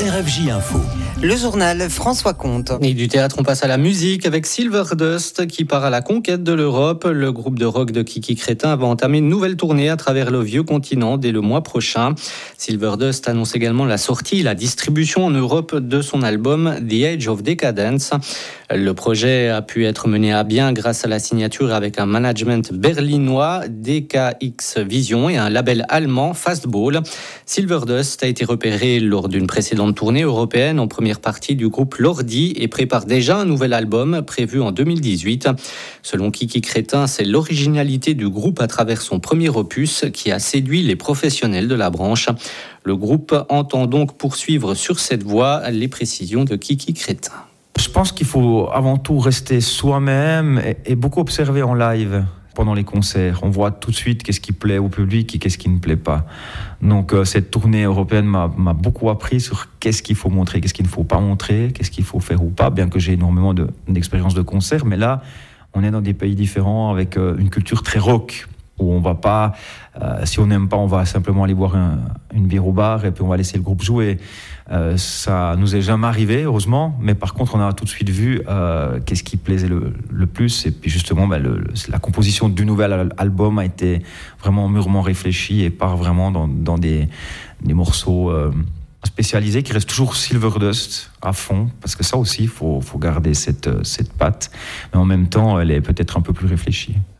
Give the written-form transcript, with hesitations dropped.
RFJ Info. Le journal François Comte. Et du théâtre, on passe à la musique avec Silverdust qui part à la conquête de l'Europe. Le groupe de rock de Kiki Crétin va entamer une nouvelle tournée à travers le vieux continent dès le mois prochain. Silverdust annonce également la sortie et la distribution en Europe de son album The Age of Decadence. Le projet a pu être mené à bien grâce à la signature avec un management berlinois, DKX Vision, et un label allemand, Fastball. Silverdust a été repéré lors d'une précédente tournée européenne en première partie du groupe Lordi et prépare déjà un nouvel album prévu en 2018. Selon Kiki Crétin, c'est l'originalité du groupe à travers son premier opus qui a séduit les professionnels de la branche. Le groupe entend donc poursuivre sur cette voie, les précisions de Kiki Crétin. Je pense qu'il faut avant tout rester soi-même et beaucoup observer en live pendant les concerts. On voit tout de suite qu'est-ce qui plaît au public et qu'est-ce qui ne plaît pas. Donc cette tournée européenne m'a beaucoup appris sur qu'est-ce qu'il faut montrer, qu'est-ce qu'il ne faut pas montrer, qu'est-ce qu'il faut faire ou pas, bien que j'ai énormément d'expérience de concert. Mais là, on est dans des pays différents avec une culture très rock, où on va pas, si on n'aime pas, on va simplement aller boire une bière au bar et puis on va laisser le groupe jouer. Ça nous est jamais arrivé, heureusement, mais par contre on a tout de suite vu qu'est-ce qui plaisait le plus, et puis justement la composition du nouvel album a été vraiment mûrement réfléchie et part vraiment dans des morceaux spécialisés qui restent toujours Silverdust à fond, parce que ça aussi il faut garder cette patte, mais en même temps elle est peut-être un peu plus réfléchie.